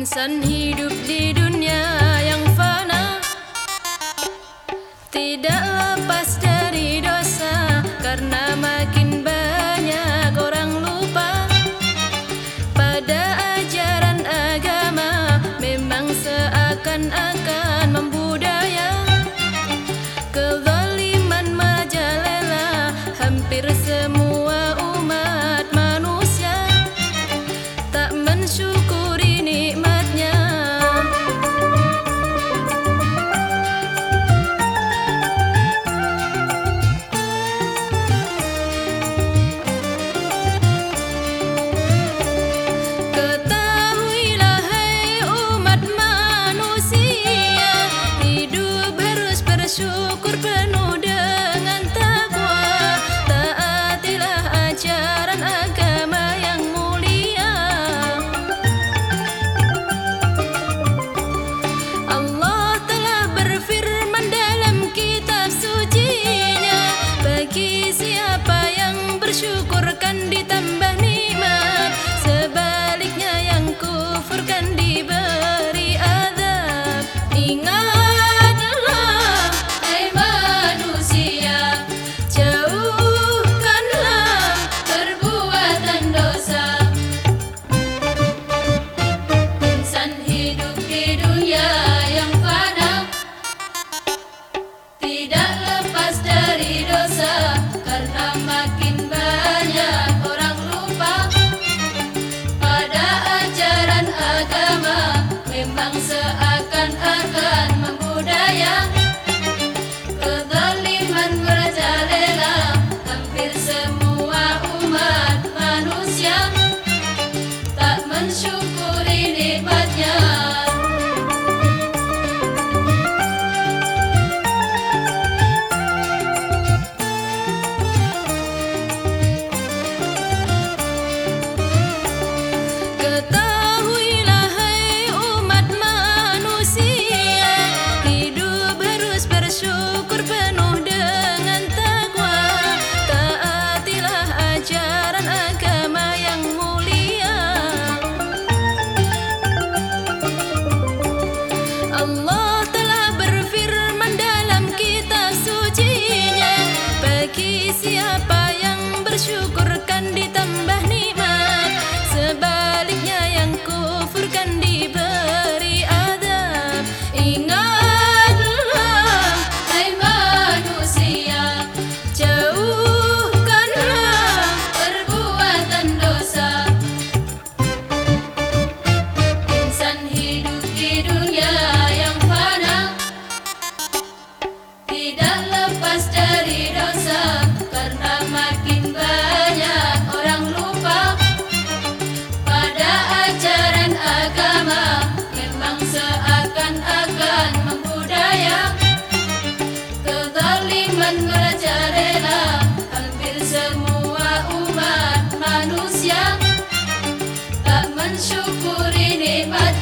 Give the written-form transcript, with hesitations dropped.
Insan hidup di dunia yang fana, tidak lepas dari dosa, karena makin banyak orang lupa pada ajaran agama. Memang seakan-akan membudaya, kezaliman merajalela hampir semua umat manusia, tak mensyukuri nikmatnya. Ketahuilah hai umat manusia, hidup harus bersyukur penuh dengan takwa. Taatilah ajaran agama yang mulia. Allah telah berfirman dalam kitab sucinya, bagi siapa yang bersyukur kan ditambah nikmat, sebaliknya yang kufur kan diberi azab. Ingatlah hai manusia, jauhkanlah perbuatan dosa. Insan hidup di dunia yang fana, tidak lepas dari dosa, karena makin banyak orang lupa pada ajaran agama. Memang seakan-akan membudaya, kezaliman merajalela hampir semua umat manusia, tak mensyukuri nikmatnya. Ketahuilah hai umat manusia, hidup harus bersyukur penuh dengan takwa. Taatilah ajaran agama yang mulia. Allah telah berfirman dalam kitab sucinya, bagi siapa yang bersyukur kan ditambah nikmat, sebaliknya yang kufur kan diberi azab. Ingatlah hai manusia, jauhkanlah perbuatan dosa. Insan hidup di dunia yang fana, tidak lepas dari dosa, karena makin banyak orang lupa pada ajaran agama. Memang seakan-akan membudaya, kezaliman merajalela hampir semua umat manusia, tak mensyukuri nikmat